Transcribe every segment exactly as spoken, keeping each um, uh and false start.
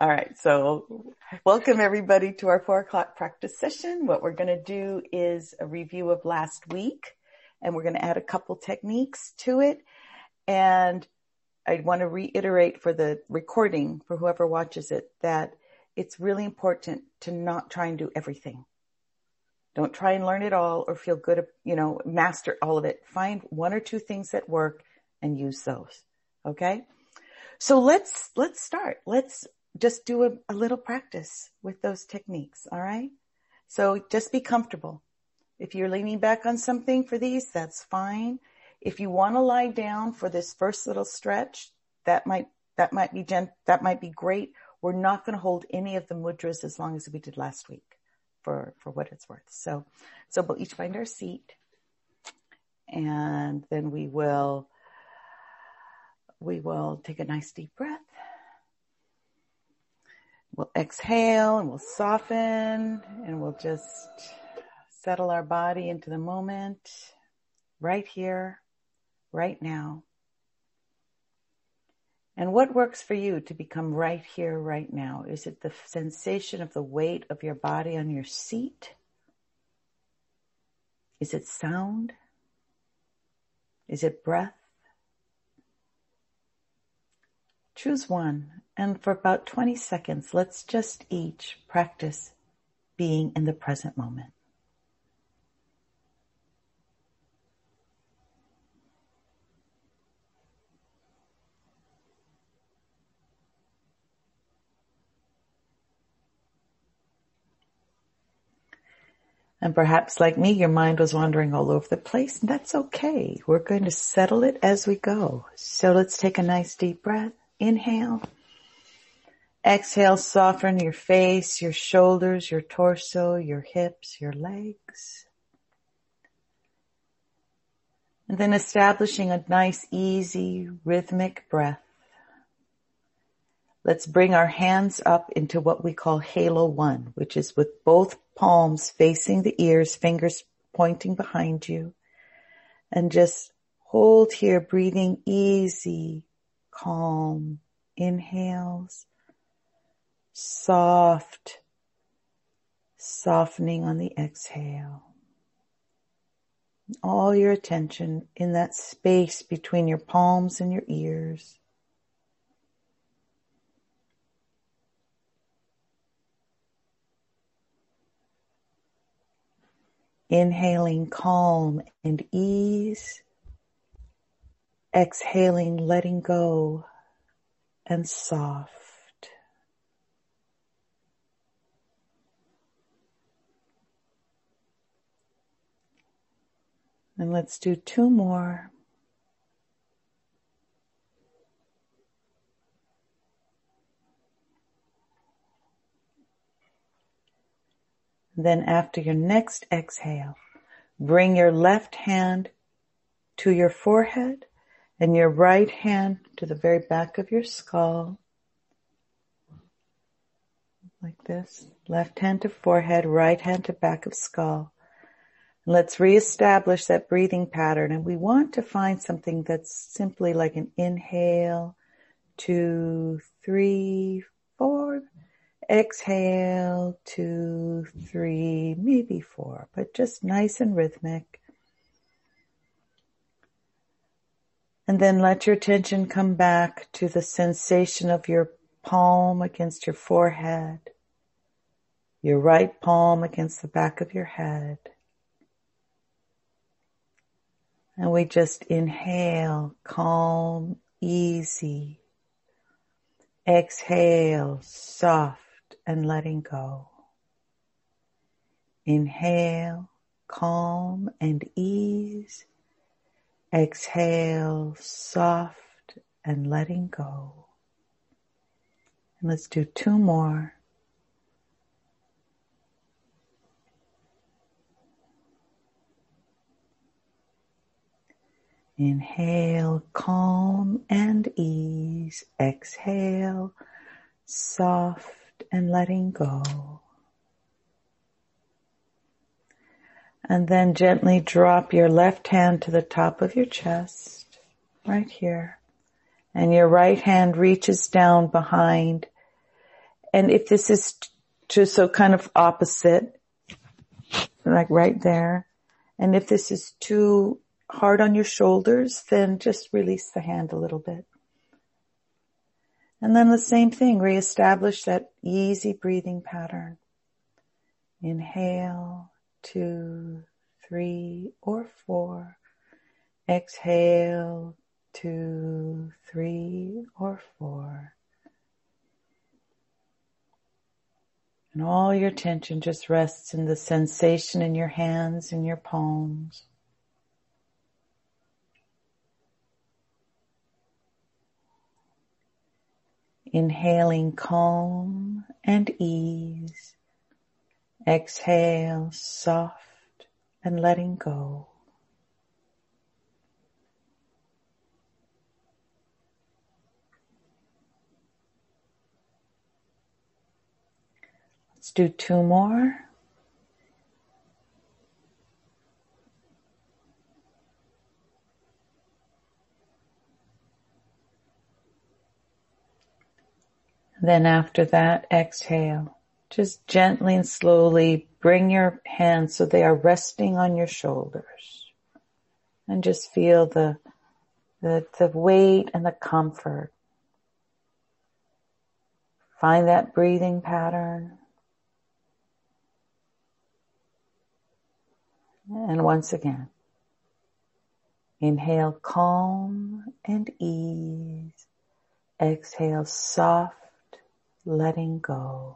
All right. So welcome everybody to our four o'clock practice session. What we're going to do is a review of last week, and we're going to add a couple techniques to it. And I want to reiterate for the recording, for whoever watches it, that it's really important to not try and do everything. Don't try and learn it all or feel good, you know, master all of it. Find one or two things that work and use those. Okay? So let's, let's start. Let's just do a, a little practice with those techniques. All right. So just be comfortable. If you're leaning back on something for these, that's fine. If you want to lie down for this first little stretch, that might, that might be gent, that might be great. We're not going to hold any of the mudras as long as we did last week for, for what it's worth. So, so we'll each find our seat, and then we will, we will take a nice deep breath. We'll exhale and we'll soften and we'll just settle our body into the moment, right here, right now. And what works for you to become right here, right now? Is it the sensation of the weight of your body on your seat? Is it sound? Is it breath? Choose one, and for about twenty seconds, let's just each practice being in the present moment. And perhaps like me, your mind was wandering all over the place, and that's okay. We're going to settle it as we go. So let's take a nice deep breath. Inhale. Exhale, soften your face, your shoulders, your torso, your hips, your legs. And then establishing a nice, easy, rhythmic breath. Let's bring our hands up into what we call halo one, which is with both palms facing the ears, fingers pointing behind you. And just hold here, breathing easy, calm inhales, soft, softening on the exhale. All your attention in that space between your palms and your ears. Inhaling calm and ease. Exhaling, letting go and soft. And let's do two more. Then after your next exhale, bring your left hand to your forehead and your right hand to the very back of your skull. Like this. Left hand to forehead, right hand to back of skull. And let's reestablish that breathing pattern. And we want to find something that's simply like an inhale, two, three, four. Exhale, two, three, maybe four, but just nice and rhythmic. And then let your attention come back to the sensation of your palm against your forehead, your right palm against the back of your head. And we just inhale, calm, easy. Exhale, soft and letting go. Inhale, calm and ease. Exhale, soft and letting go. And let's do two more. Inhale, calm and ease. Exhale, soft and letting go. And then gently drop your left hand to the top of your chest, right here. And your right hand reaches down behind And if this is just so kind of opposite, like right there, and if this is too hard on your shoulders, then just release the hand a little bit. And then the same thing, reestablish that easy breathing pattern. Inhale, two, three, or four. Exhale, two, three, or four. And all your attention just rests in the sensation in your hands and your palms. Inhaling calm and ease. Exhale, soft and letting go. Let's do two more. Then after that, exhale. Just gently and slowly bring your hands so they are resting on your shoulders. And just feel the, the, the weight and the comfort. Find that breathing pattern. And once again, inhale calm and ease. Exhale soft, letting go.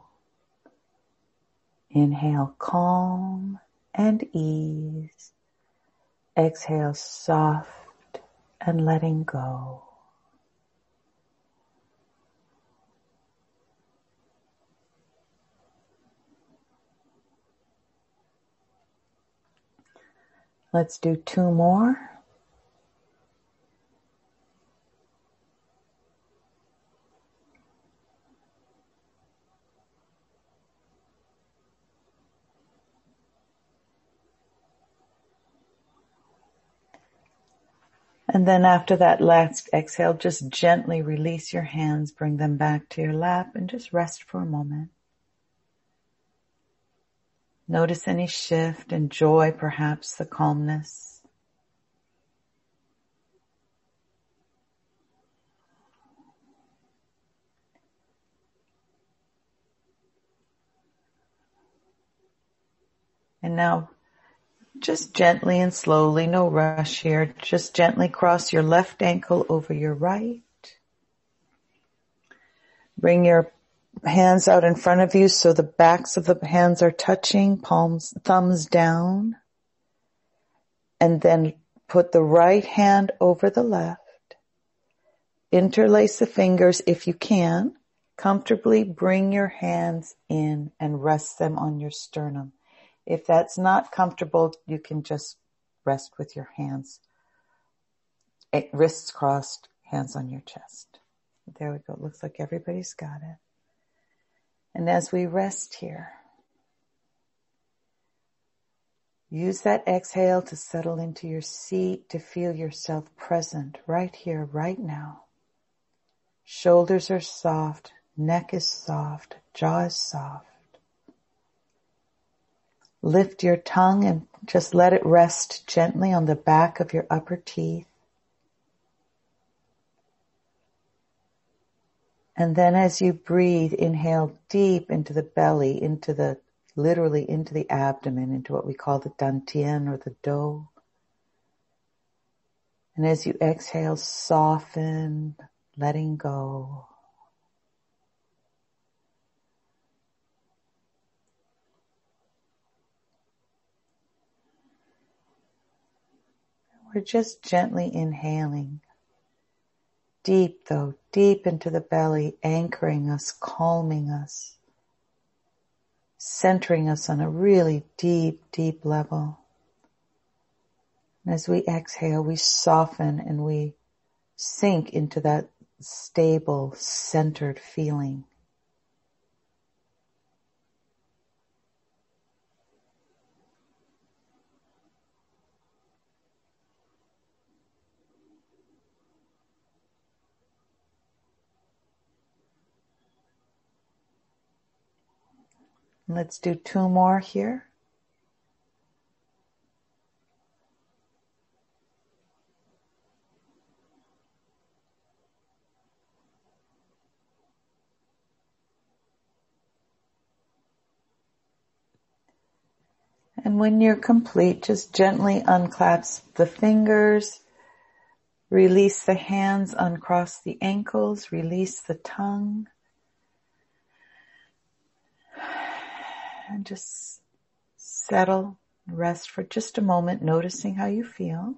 Inhale calm and ease. Exhale soft and letting go. Let's do two more. And then after that last exhale, just gently release your hands, bring them back to your lap, and just rest for a moment. Notice any shift, enjoy perhaps the calmness. And now, just gently and slowly, no rush here, just gently cross your left ankle over your right. Bring your hands out in front of you so the backs of the hands are touching, palms, thumbs down. And then put the right hand over the left. Interlace the fingers if you can. Comfortably bring your hands in and rest them on your sternum. If that's not comfortable, you can just rest with your hands, wrists crossed, hands on your chest. There we go. It looks like everybody's got it. And as we rest here, use that exhale to settle into your seat, to feel yourself present right here, right now. Shoulders are soft, neck is soft, jaw is soft. Lift your tongue and just let it rest gently on the back of your upper teeth. And then as you breathe, inhale deep into the belly, into the, literally into the abdomen, into what we call the dantian or the do. And as you exhale, soften, letting go. We're just gently inhaling. Deep though, deep into the belly, anchoring us, calming us, centering us on a really deep, deep level. And as we exhale, we soften and we sink into that stable, centered feeling. Let's do two more here. And when you're complete, just gently unclasp the fingers, release the hands, uncross the ankles, release the tongue, and just settle, rest for just a moment, noticing how you feel.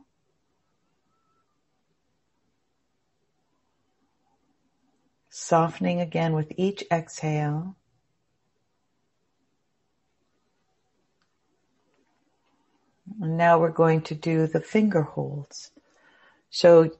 Softening again with each exhale. And now we're going to do the finger holds. So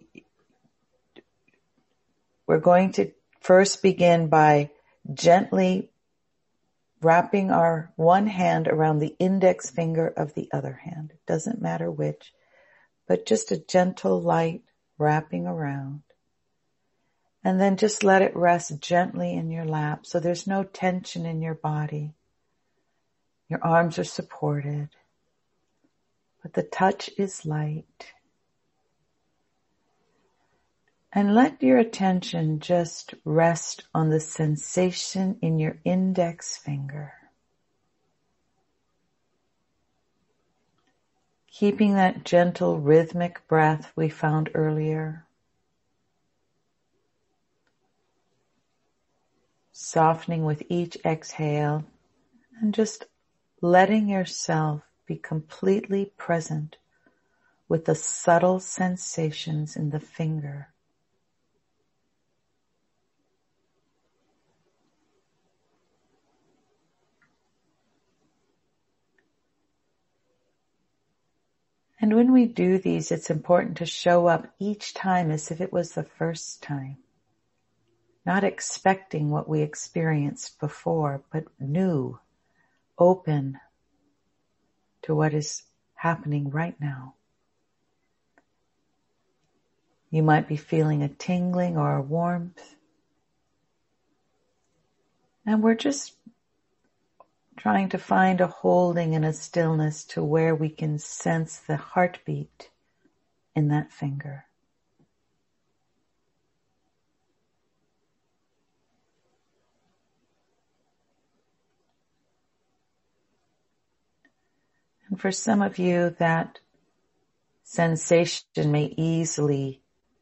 we're going to first begin by gently wrapping our one hand around the index finger of the other hand. It doesn't matter which, but just a gentle, light wrapping around. And then just let it rest gently in your lap so there's no tension in your body. Your arms are supported, but the touch is light. And let your attention just rest on the sensation in your index finger. Keeping that gentle rhythmic breath we found earlier. Softening with each exhale and just letting yourself be completely present with the subtle sensations in the finger. And when we do these, it's important to show up each time as if it was the first time. Not expecting what we experienced before, but new, open to what is happening right now. You might be feeling a tingling or a warmth. And we're just trying to find a holding and a stillness to where we can sense the heartbeat in that finger. And for some of you, that sensation may easily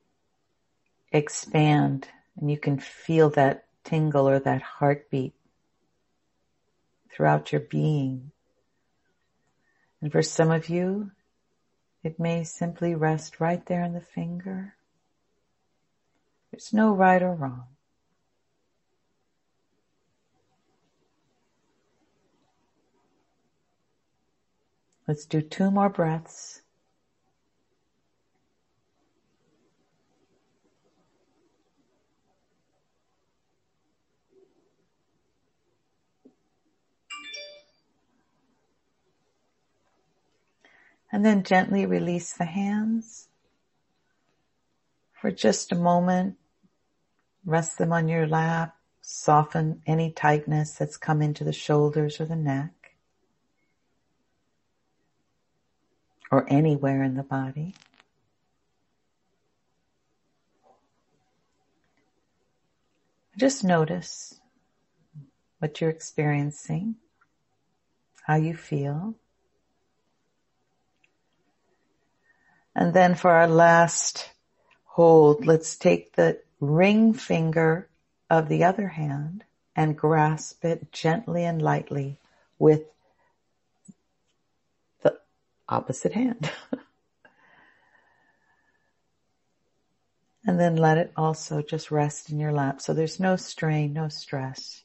expand and you can feel that tingle or that heartbeat throughout your being. And for some of you, it may simply rest right there in the finger. There's no right or wrong. Let's do two more breaths. And then gently release the hands. For just a moment, rest them on your lap. Soften any tightness that's come into the shoulders or the neck. Or anywhere in the body. Just notice what you're experiencing, how you feel. And then for our last hold, let's take the ring finger of the other hand and grasp it gently and lightly with the opposite hand. And then let it also just rest in your lap. So there's no strain, no stress.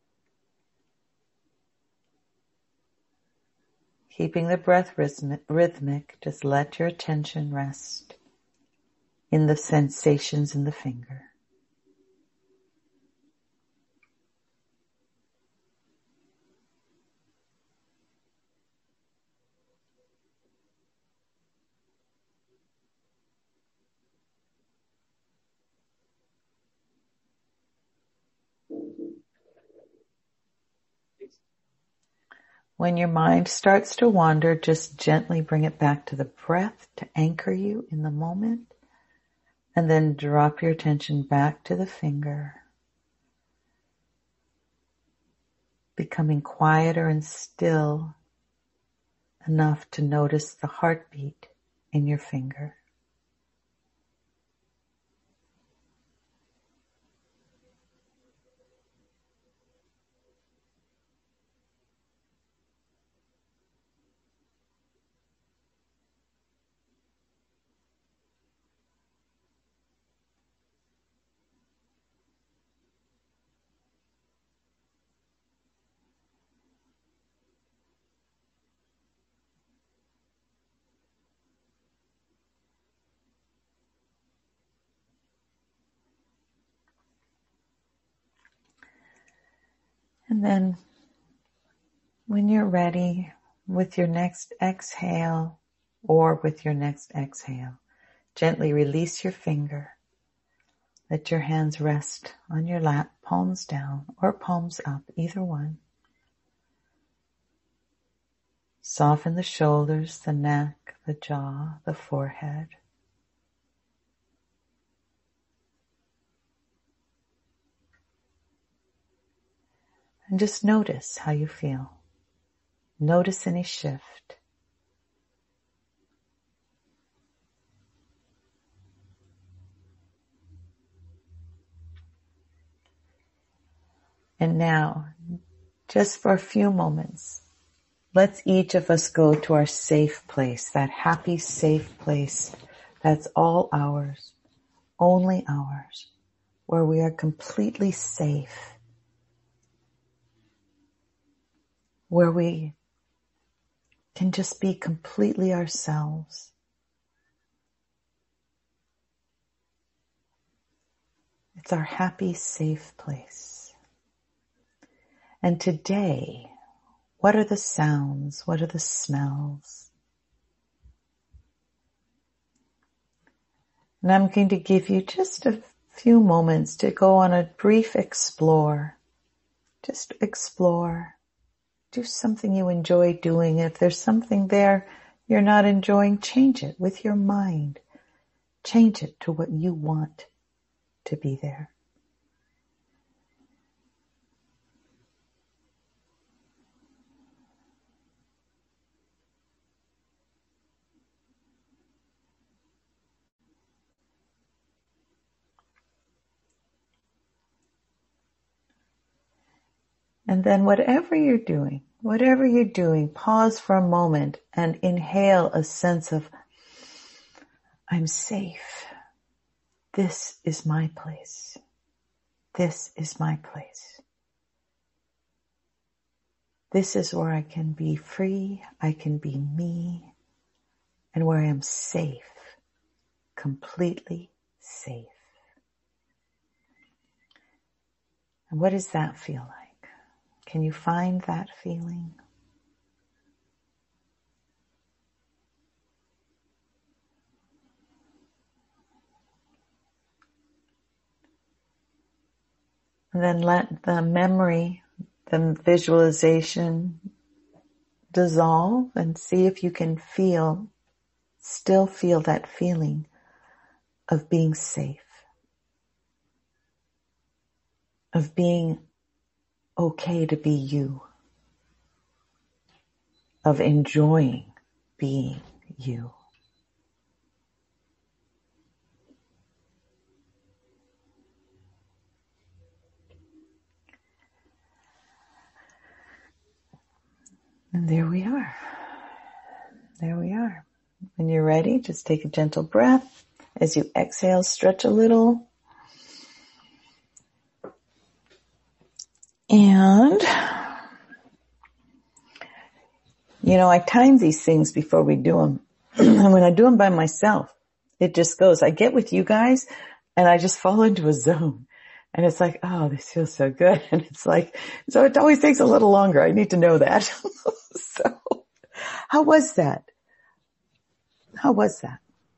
Keeping the breath rhythmic, just let your attention rest in the sensations in the finger. When your mind starts to wander, just gently bring it back to the breath to anchor you in the moment. And then drop your attention back to the finger, becoming quieter and still enough to notice the heartbeat in your finger. And then when you're ready with your next exhale or with your next exhale, gently release your finger. Let your hands rest on your lap, palms down or palms up, either one. Soften the shoulders, the neck, the jaw, the forehead. And just notice how you feel. Notice any shift. And now, just for a few moments, let's each of us go to our safe place, that happy, safe place that's all ours, only ours, where we are completely safe, where we can just be completely ourselves. It's our happy, safe place. And today, what are the sounds? What are the smells? And I'm going to give you just a few moments to go on a brief explore. Just explore. Do something you enjoy doing. If there's something there you're not enjoying, change it with your mind. Change it to what you want to be there. And then whatever you're doing, whatever you're doing, pause for a moment and inhale a sense of, I'm safe. This is my place. This is my place. This is where I can be free, I can be me, and where I am safe, completely safe. And what does that feel like? Can you find that feeling? And then let the memory, the visualization dissolve and see if you can feel, still feel that feeling of being safe, of being okay to be you, of enjoying being you. And there we are. There we are. When you're ready, just take a gentle breath. As you exhale, stretch a little. And, you know, I time these things before we do them. And when I do them by myself, it just goes. I get with you guys and I just fall into a zone. And it's like, oh, this feels so good. And it's like, so it always takes a little longer. I need to know that. So, how was that? How was that?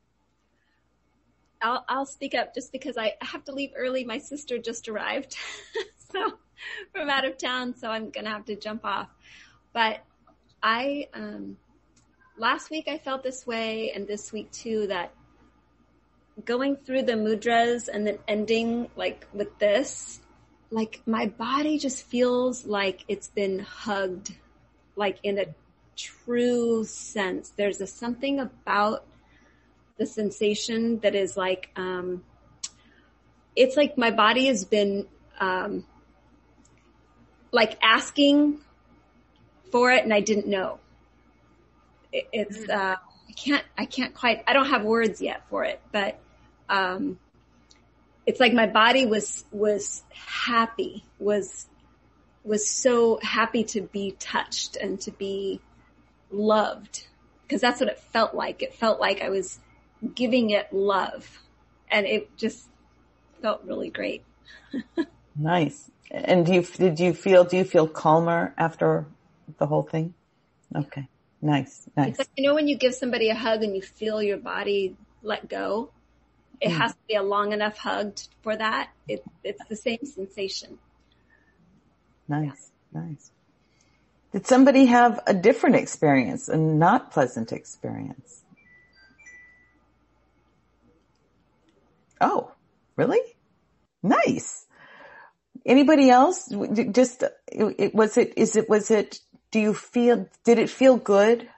I'll, I'll speak up just because I have to leave early. My sister just arrived so from out of town, so I'm going to have to jump off. But I, um, last week I felt this way, and this week too, that going through the mudras and then ending like with this, like my body just feels like it's been hugged, like in a true sense. There's a something about the sensation that is like, um, it's like my body has been, um, like asking for it and I didn't know. It, it's, uh, I can't, I can't quite, I don't have words yet for it, but, um, it's like my body was, was happy, was, was so happy to be touched and to be loved, because that's what it felt like. It felt like I was giving it love, and it just felt really great. Nice. And do you, did you feel, do you feel calmer after the whole thing? Okay. Nice. Nice. It's like, you know, when you give somebody a hug and you feel your body let go, it mm. has to be a long enough hug for that. It, it's the same sensation. Nice. Nice. Did somebody have a different experience, a not pleasant experience? Oh, really? Nice. Anybody else? Just, it, was it, is it, was it, do you feel, did it feel good?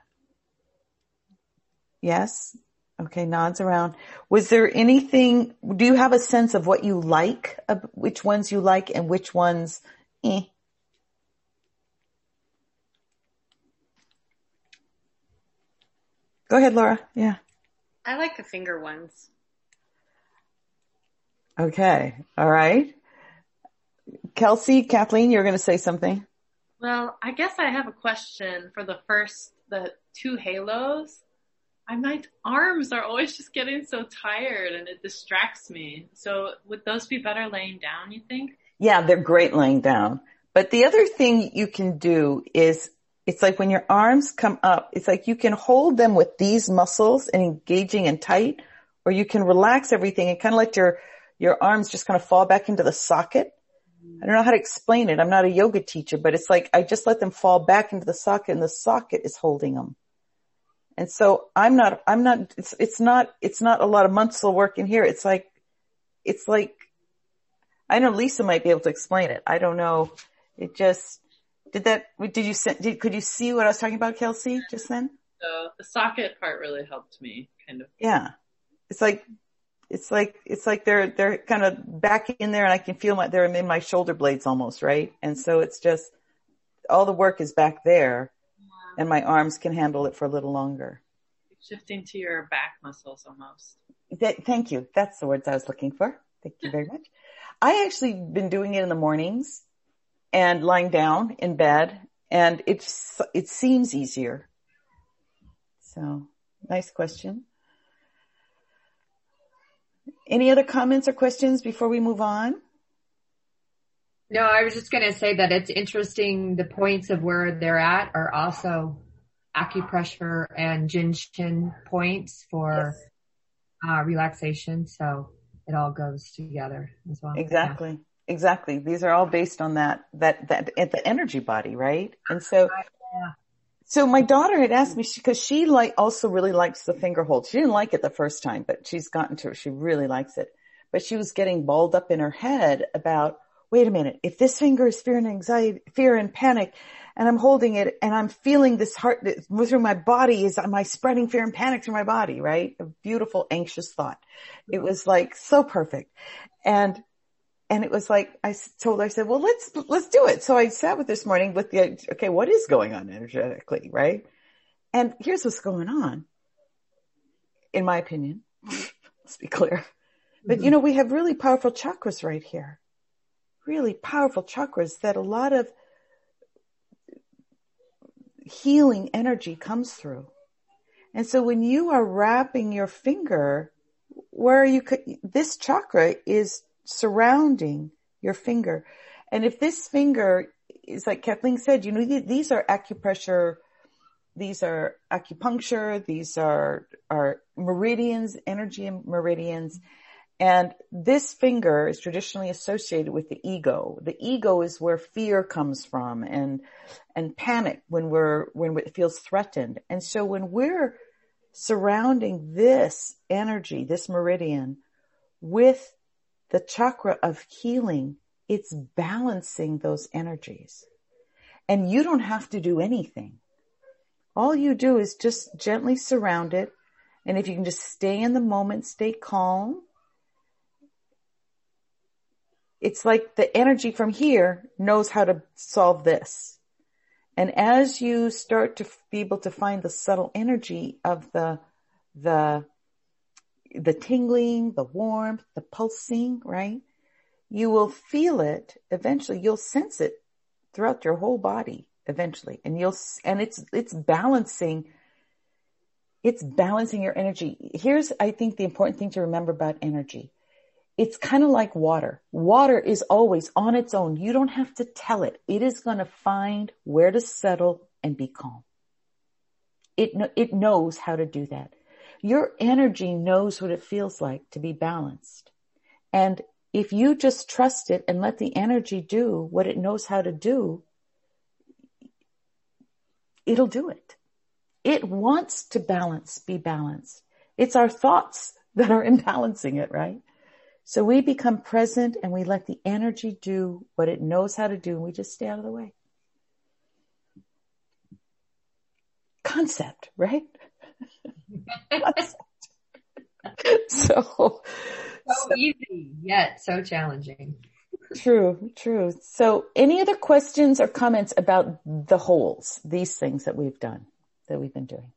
Yes. Okay. Nods around. Was there anything, do you have a sense of what you like, of which ones you like and which ones, eh? Go ahead, Laura. Yeah. I like the finger ones. Okay. All right. Kelsey, Kathleen, you're going to say something. Well, I guess I have a question for the first, the two halos. I, my arms are always just getting so tired and it distracts me. So would those be better laying down, you think? Yeah, they're great laying down. But the other thing you can do is, it's like when your arms come up, it's like you can hold them with these muscles and engaging and tight, or you can relax everything and kind of let your, your arms just kind of fall back into the socket. I don't know how to explain it. I'm not a yoga teacher, but it's like I just let them fall back into the socket and the socket is holding them. And so I'm not, I'm not, it's, it's not, it's not a lot of muscle work in here. It's like, it's like, I know Lisa might be able to explain it. I don't know. It just, did that, did you, did, could you see what I was talking about, Kelsey, just then? So the socket part really helped me, kind of. Yeah. It's like, It's like, it's like they're, they're kind of back in there and I can feel my, they're in my shoulder blades almost, right? And so it's just, all the work is back there yeah. and my arms can handle it for a little longer. Shifting to your back muscles almost. That, thank you. That's the words I was looking for. Thank you very much. I actually been doing it in the mornings and lying down in bed, and it's, it seems easier. So, nice question. Any other comments or questions before we move on? No, I was just going to say that it's interesting. The points of where they're at are also acupressure and Jinshin points for yes. uh, relaxation. So it all goes together as well. Exactly. Yeah. Exactly. These are all based on that, that, that, the energy body, right? And so, yeah. So my daughter had asked me, she, cause she like also really likes the finger hold. She didn't like it the first time, but she's gotten to it. She really likes it. But she was getting balled up in her head about, wait a minute, if this finger is fear and anxiety, fear and panic, and I'm holding it and I'm feeling this heart through my body, is, am I spreading fear and panic through my body, right? A beautiful, anxious thought. It was like so perfect. And And it was like, I told her, I said, well, let's, let's do it. So I sat with this morning with the, okay, what is going on energetically, right? And here's what's going on, in my opinion. Let's be clear. But mm-hmm. you know, we have really powerful chakras right here. Really powerful chakras that a lot of healing energy comes through. And so when you are wrapping your finger, where you could, this chakra is surrounding your finger. And if this finger is like Kathleen said, you know, these are acupressure, these are acupuncture, these are, are meridians, energy meridians. And this finger is traditionally associated with the ego. The ego is where fear comes from and, and panic when we're, when it feels threatened. And so when we're surrounding this energy, this meridian with the chakra of healing, it's balancing those energies. And you don't have to do anything. All you do is just gently surround it. And if you can just stay in the moment, stay calm. It's like the energy from here knows how to solve this. And as you start to be able to find the subtle energy of the, the, the tingling, the warmth, the pulsing, right? You will feel it eventually. You'll sense it throughout your whole body eventually. And you'll, and it's, it's balancing, it's balancing your energy. Here's, I think, the important thing to remember about energy. It's kind of like water. Water is always on its own. You don't have to tell it. It is going to find where to settle and be calm. It, it knows how to do that. Your energy knows what it feels like to be balanced. And if you just trust it and let the energy do what it knows how to do, it'll do it. It wants to balance, be balanced. It's our thoughts that are imbalancing it, right? So we become present and we let the energy do what it knows how to do, and we just stay out of the way. Concept, right? Concept. So, so easy, yet so challenging. True, true. So any other questions or comments about the wholes, these things that we've done, that we've been doing?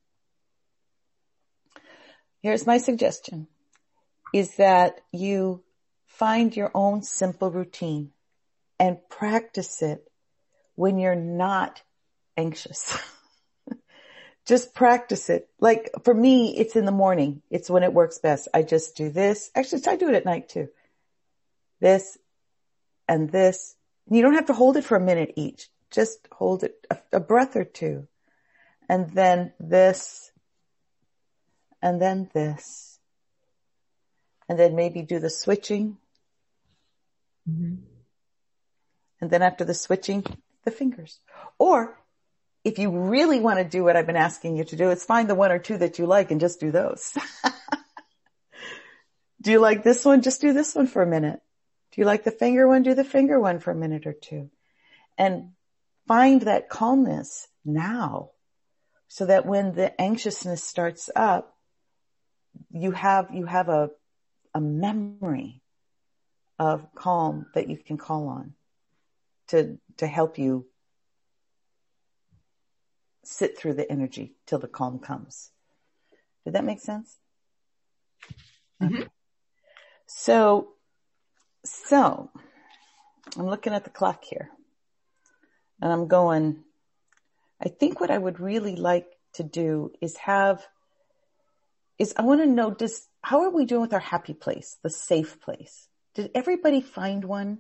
Here's my suggestion, is that you find your own simple routine and practice it when you're not anxious. Just practice it. Like for me, it's in the morning. It's when it works best. I just do this. Actually, I do it at night too. This and this. And you don't have to hold it for a minute each. Just hold it a, a breath or two. And then this. And then this. And then maybe do the switching. Mm-hmm. And then after the switching, the fingers. Or if you really want to do what I've been asking you to do, it's find the one or two that you like and just do those. Do you like this one? Just do this one for a minute. Do you like the finger one? Do the finger one for a minute or two. And find that calmness now so that when the anxiousness starts up, you have, you have a, a memory of calm that you can call on to, to help you sit through the energy till the calm comes. Did that make sense? Mm-hmm. Okay. So, so I'm looking at the clock here and I'm going, I think what I would really like to do is have, is I want to know, does, how are we doing with our happy place, the safe place? Did everybody find one?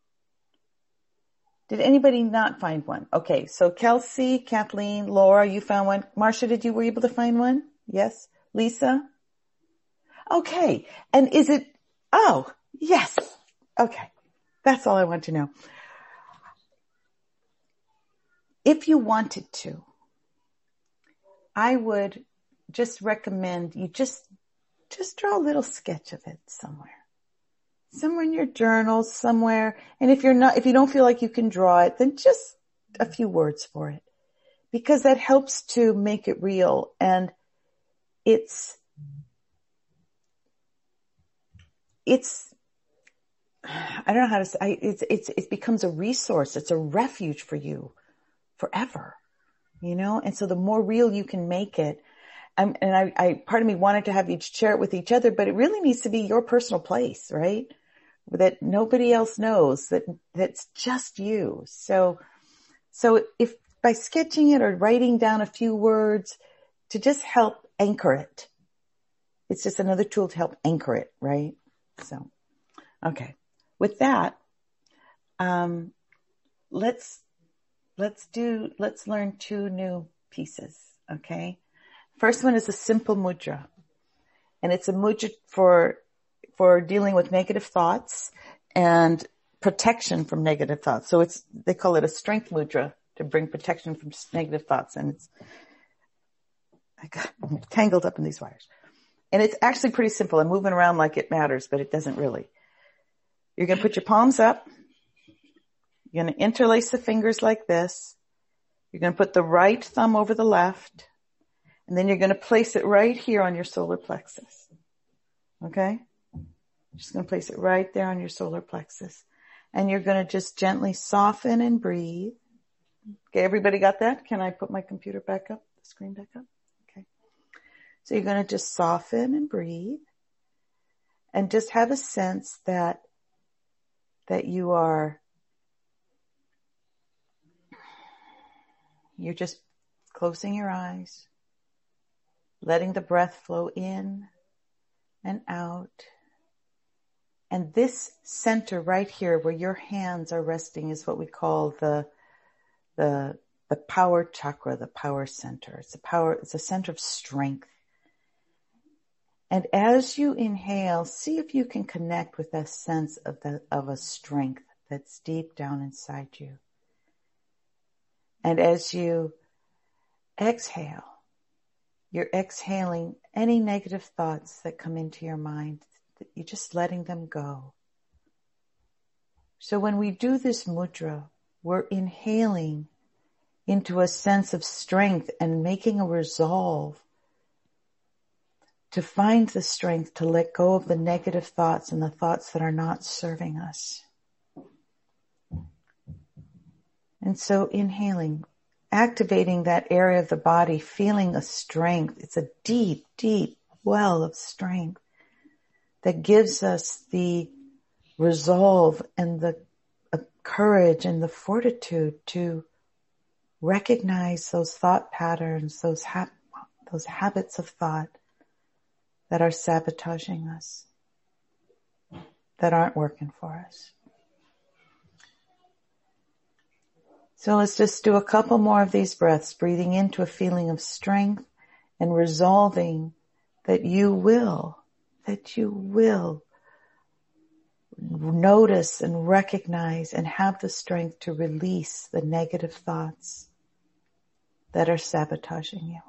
Did anybody not find one? Okay. So Kelsey, Kathleen, Laura, you found one. Marcia, did you, were you able to find one? Yes. Lisa? Okay. And is it, oh, yes. Okay. That's all I want to know. If you wanted to, I would just recommend you just, just draw a little sketch of it somewhere. Somewhere in your journal, somewhere. And if you're not, if you don't feel like you can draw it, then just a few words for it. Because that helps to make it real. And it's, it's, I don't know how to say, I, it's, it's, it becomes a resource. It's a refuge for you forever, you know? And so the more real you can make it, um, and I, I, part of me wanted to have you share it with each other, but it really needs to be your personal place, right? That nobody else knows, that that's just you. So, so if by sketching it or writing down a few words to just help anchor it, it's just another tool to help anchor it, right? So, okay. With that, um, let's, let's do, let's learn two new pieces. Okay. First one is a simple mudra, and it's a mudra for for dealing with negative thoughts and protection from negative thoughts. So it's, they call it a strength mudra to bring protection from negative thoughts. And it's, I got tangled up in these wires. And it's actually pretty simple. I'm moving around like it matters, but it doesn't really. You're going to put your palms up. You're going to interlace the fingers like this. You're going to put the right thumb over the left. And then you're going to place it right here on your solar plexus. Okay? Just going to place it right there on your solar plexus. And you're going to just gently soften and breathe. Okay, everybody got that? Can I put my computer back up, the screen back up? Okay. So you're going to just soften and breathe. And just have a sense that, that you are, you're just closing your eyes, letting the breath flow in and out. And this center right here where your hands are resting is what we call the, the, the power chakra, the power center. It's a power, it's a center of strength. And as you inhale, see if you can connect with that sense of the, of a strength that's deep down inside you. And as you exhale, you're exhaling any negative thoughts that come into your mind. You're just letting them go. So when we do this mudra, we're inhaling into a sense of strength and making a resolve to find the strength to let go of the negative thoughts and the thoughts that are not serving us. And so inhaling, activating that area of the body, feeling a strength. It's a deep, deep well of strength that gives us the resolve and the uh, courage and the fortitude to recognize those thought patterns, those ha- those habits of thought that are sabotaging us, that aren't working for us. So let's just do a couple more of these breaths, breathing into a feeling of strength and resolving that you will, that you will notice and recognize and have the strength to release the negative thoughts that are sabotaging you.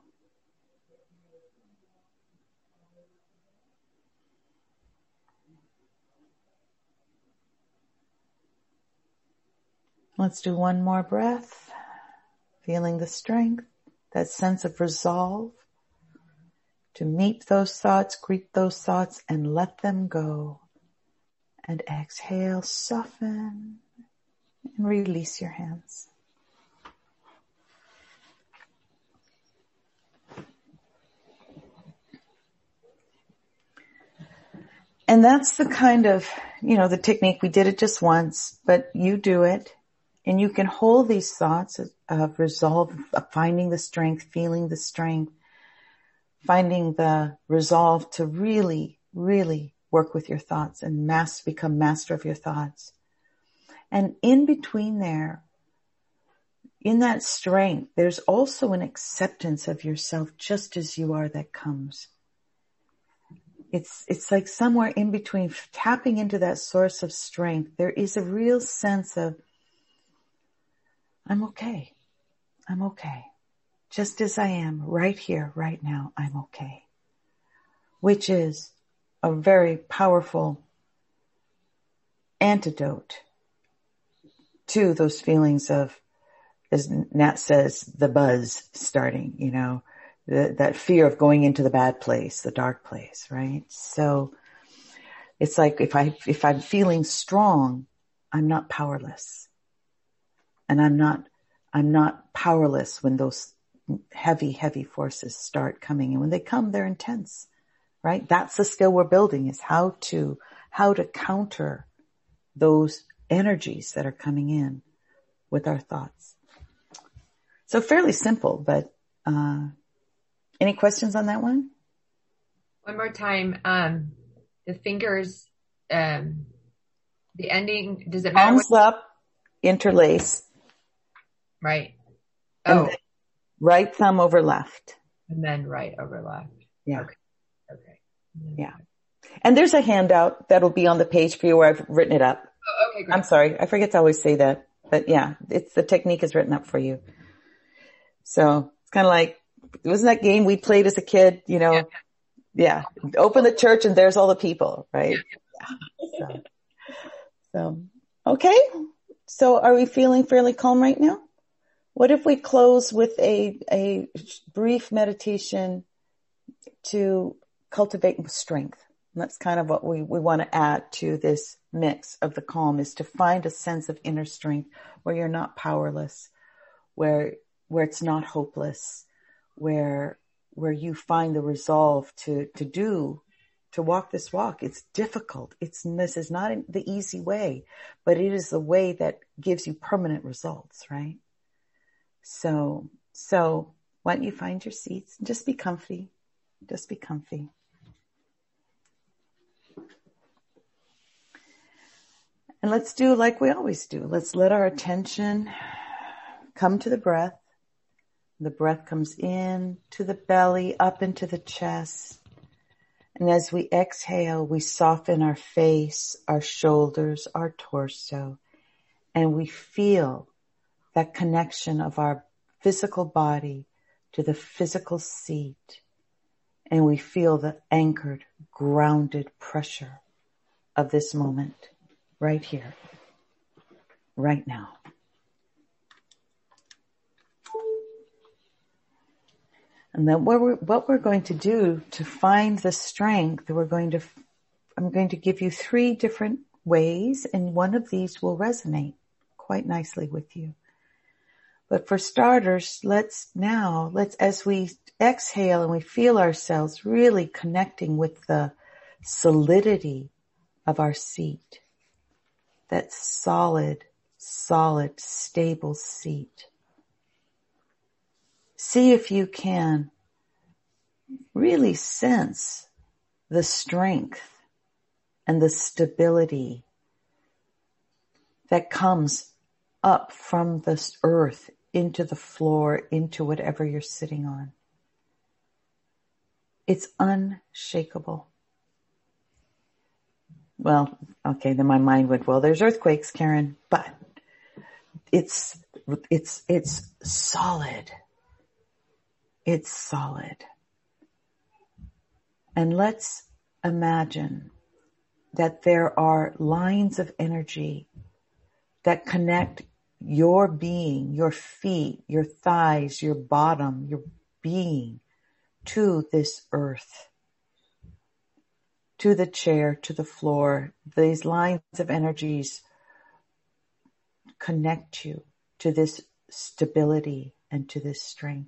Let's do one more breath, feeling the strength, that sense of resolve to meet those thoughts, greet those thoughts, and let them go. And exhale, soften, and release your hands. And that's the kind of, you know, the technique. We did it just once, but you do it. And you can hold these thoughts of, of resolve, of finding the strength, feeling the strength, finding the resolve to really, really work with your thoughts and master, become master of your thoughts. And in between there, in that strength, there's also an acceptance of yourself just as you are that comes. It's, it's like somewhere in between, tapping into that source of strength. There is a real sense of, I'm okay. I'm okay. Just as I am right here, right now, I'm okay. Which is a very powerful antidote to those feelings of, as Nat says, the buzz starting, you know, the, that fear of going into the bad place, the dark place, right? So it's like if I, if I'm feeling strong, I'm not powerless. And I'm not, I'm not powerless when those heavy, heavy forces start coming. And when they come, they're intense, right? That's the skill we're building, is how to, how to counter those energies that are coming in with our thoughts. So fairly simple, but, uh, any questions on that one? One more time. Um, the fingers, um, the ending, does it matter? Palms up, interlace. Right. And Oh. then right thumb over left. And then right over left. Yeah. Okay. Okay. Yeah. And there's a handout that'll be on the page for you where I've written it up. Oh, okay, great. I'm sorry. I forget to always say that. But yeah, it's the technique is written up for you. So it's kind of like, wasn't that game we played as a kid? You know, yeah. yeah. Open the church and there's all the people, right? Yeah. So, so, okay. So are we feeling fairly calm right now? What if we close with a, a brief meditation to cultivate strength? And that's kind of what we, we want to add to this mix of the calm, is to find a sense of inner strength where you're not powerless, where, where it's not hopeless, where, where you find the resolve to, to do, to walk this walk. It's difficult. It's, this is not the easy way, but it is the way that gives you permanent results, right? So, so why don't you find your seats and just be comfy. Just be comfy. And let's do like we always do. Let's let our attention come to the breath. The breath comes in to the belly, up into the chest. And as we exhale, we soften our face, our shoulders, our torso, and we feel that connection of our physical body to the physical seat. And we feel the anchored, grounded pressure of this moment right here, right now. And then what we're, what we're going to do to find the strength, we're going to, I'm going to give you three different ways, and one of these will resonate quite nicely with you. But for starters, let's now, let's, as we exhale and we feel ourselves really connecting with the solidity of our seat, that solid, solid, stable seat. See if you can really sense the strength and the stability that comes up from this earth into the floor, into whatever you're sitting on. It's unshakable. Well, okay, then my mind went, well, there's earthquakes, Karen, but it's, it's, it's solid. It's solid. And let's imagine that there are lines of energy that connect your being, your feet, your thighs, your bottom, your being to this earth, to the chair, to the floor. These lines of energies connect you to this stability and to this strength.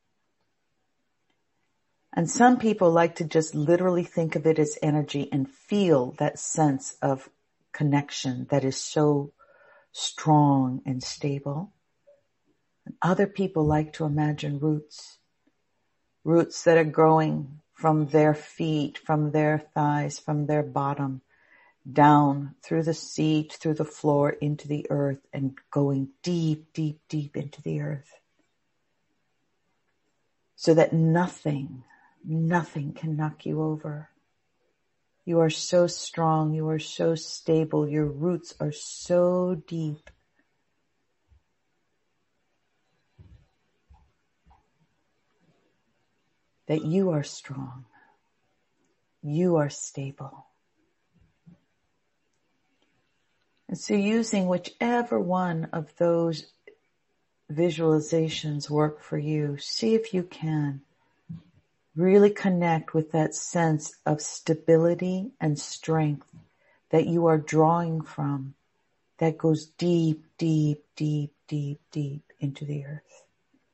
And some people like to just literally think of it as energy and feel that sense of connection that is so strong and stable. And other people like to imagine roots, roots that are growing from their feet, from their thighs, from their bottom, down through the seat, through the floor, into the earth, and going deep, deep, deep into the earth. So that nothing, nothing can knock you over. You are so strong. You are so stable. Your roots are so deep. That you are strong. You are stable. And so using whichever one of those visualizations work for you, see if you can really connect with that sense of stability and strength that you are drawing from, that goes deep, deep, deep, deep, deep into the earth.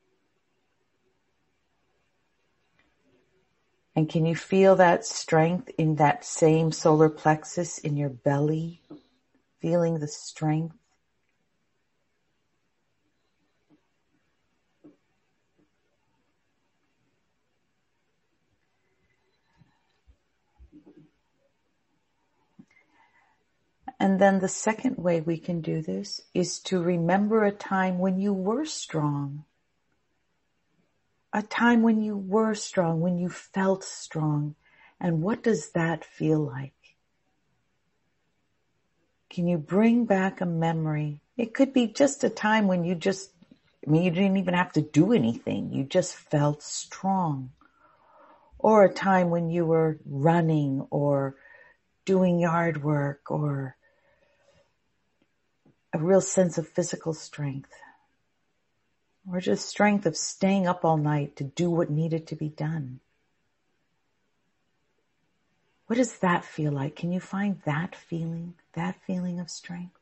And can you feel that strength in that same solar plexus in your belly? Feeling the strength? And then the second way we can do this is to remember a time when you were strong. A time when you were strong, when you felt strong. And what does that feel like? Can you bring back a memory? It could be just a time when you just, I mean, you didn't even have to do anything. You just felt strong. Or a time when you were running or doing yard work, or a real sense of physical strength. Or just strength of staying up all night to do what needed to be done. What does that feel like? Can you find that feeling, that feeling of strength?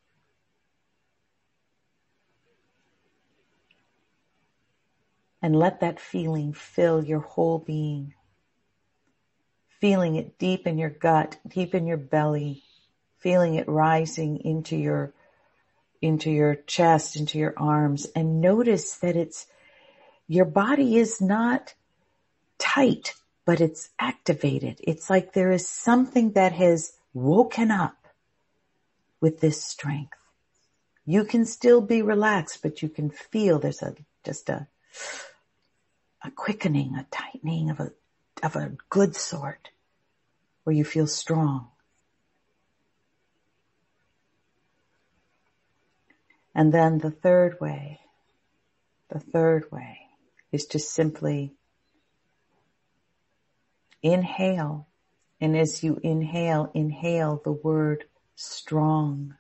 And let that feeling fill your whole being. Feeling it deep in your gut, deep in your belly, feeling it rising into your, into your chest, into your arms, and notice that it's, your body is not tight, but it's activated. It's like there is something that has woken up with this strength. You can still be relaxed, but you can feel there's a, just a, a quickening, a tightening of a, of a good sort, where you feel strong. And then the third way, the third way is to simply inhale. And as you inhale, inhale the word strong.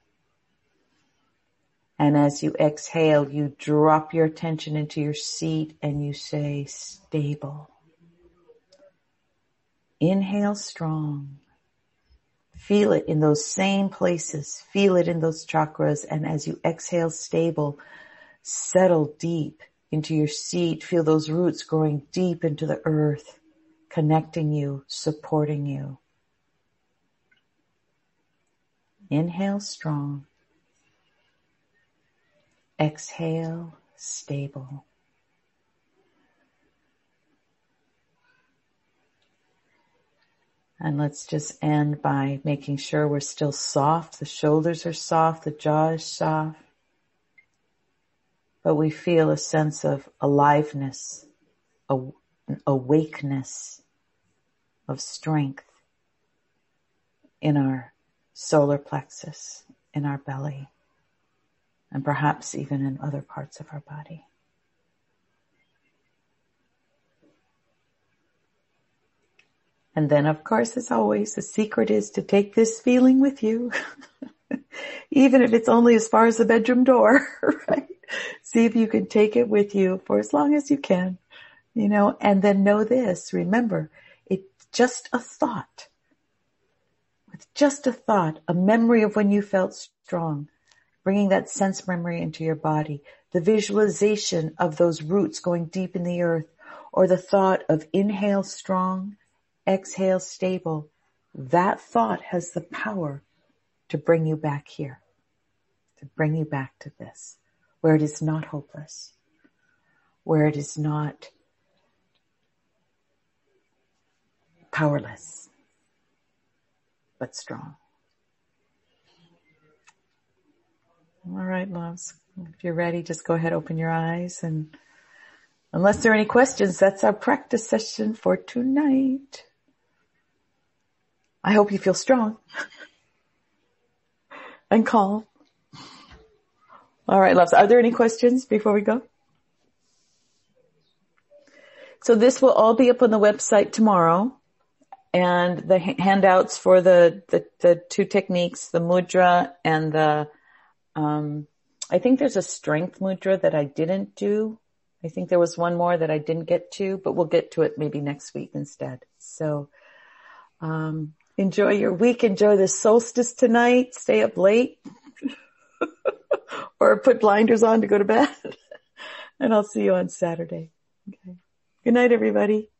And as you exhale, you drop your attention into your seat and you say stable. Inhale strong. Feel it in those same places. Feel it in those chakras. And as you exhale stable, settle deep into your seat. Feel those roots growing deep into the earth, connecting you, supporting you. Inhale strong. Exhale stable. And let's just end by making sure we're still soft. The shoulders are soft, the jaw is soft. But we feel a sense of aliveness, an awakeness of strength in our solar plexus, in our belly, and perhaps even in other parts of our body. And then, of course, as always, the secret is to take this feeling with you, even if it's only as far as the bedroom door, right? See if you can take it with you for as long as you can, you know, and then know this, remember, it's just a thought. It's just a thought, a memory of when you felt strong, bringing that sense memory into your body, the visualization of those roots going deep in the earth, or the thought of inhale strong, exhale stable. That thought has the power to bring you back here, to bring you back to this, where it is not hopeless, where it is not powerless, but strong. All right, loves. If you're ready, just go ahead, open your eyes. And unless there are any questions, that's our practice session for tonight. I hope you feel strong and calm. All right, loves. Are there any questions before we go? So this will all be up on the website tomorrow. And the handouts for the, the, the two techniques, the mudra and the, um, I think there's a strength mudra that I didn't do. I think there was one more that I didn't get to, but we'll get to it maybe next week instead. So, um, enjoy your week. Enjoy the solstice tonight. Stay up late or put blinders on to go to bed. And I'll see you on Saturday. Okay. Good night, everybody.